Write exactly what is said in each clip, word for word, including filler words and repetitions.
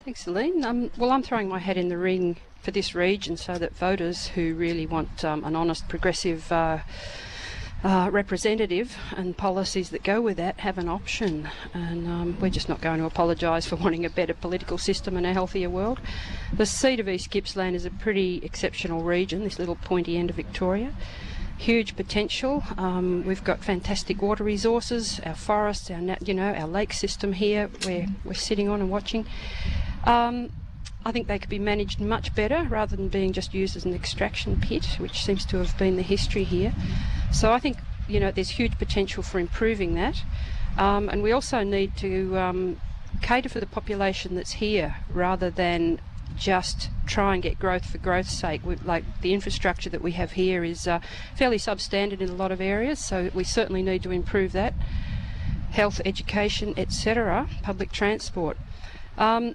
Thanks, Celine. Um, well, I'm throwing my hat in the ring for this region so that voters who really want um, an honest, progressive uh, uh, representative and policies that go with that have an option. And um, we're just not going to apologise for wanting a better political system and a healthier world. The seat of East Gippsland is a pretty exceptional region, this little pointy end of Victoria. Huge potential. Um, we've got fantastic water resources, our forests, our you know our lake system here where we're sitting on and watching. Um, I think they could be managed much better rather than being just used as an extraction pit, which seems to have been the history here. So I think you know there's huge potential for improving that, um, and we also need to um, cater for the population that's here rather than just try and get growth for growth's sake. We, like the infrastructure that we have here is uh, fairly substandard in a lot of areas, so we certainly need to improve that. Health, education, et cetera, public transport. Um,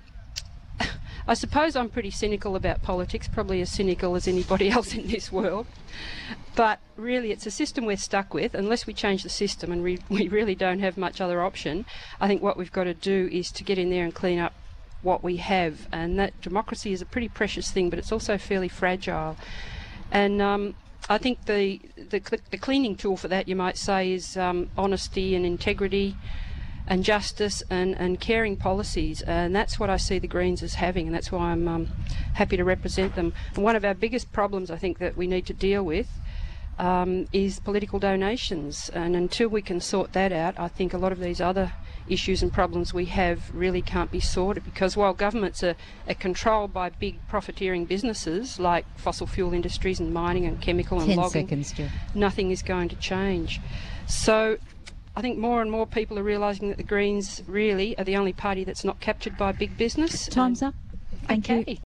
I suppose I'm pretty cynical about politics, probably as cynical as anybody else in this world. But really, it's a system we're stuck with. Unless we change the system, and we, we really don't have much other option, I think what we've got to do is to get in there and clean up what we have. And that democracy is a pretty precious thing, but it's also fairly fragile. And um, I think the, the, the cleaning tool for that, you might say, is um, honesty and integrity and justice and, and caring policies, and that's what I see the Greens as having, and that's why I'm um, happy to represent them. And one of our biggest problems I think that we need to deal with um, is political donations, and until we can sort that out, I think a lot of these other issues and problems we have really can't be sorted, because while governments are, are controlled by big profiteering businesses like fossil fuel industries and mining and chemical and Ten logging, seconds, Jill. nothing is going to change. So I think more and more people are realising that the Greens really are the only party that's not captured by big business. Time's up. Thank okay. you.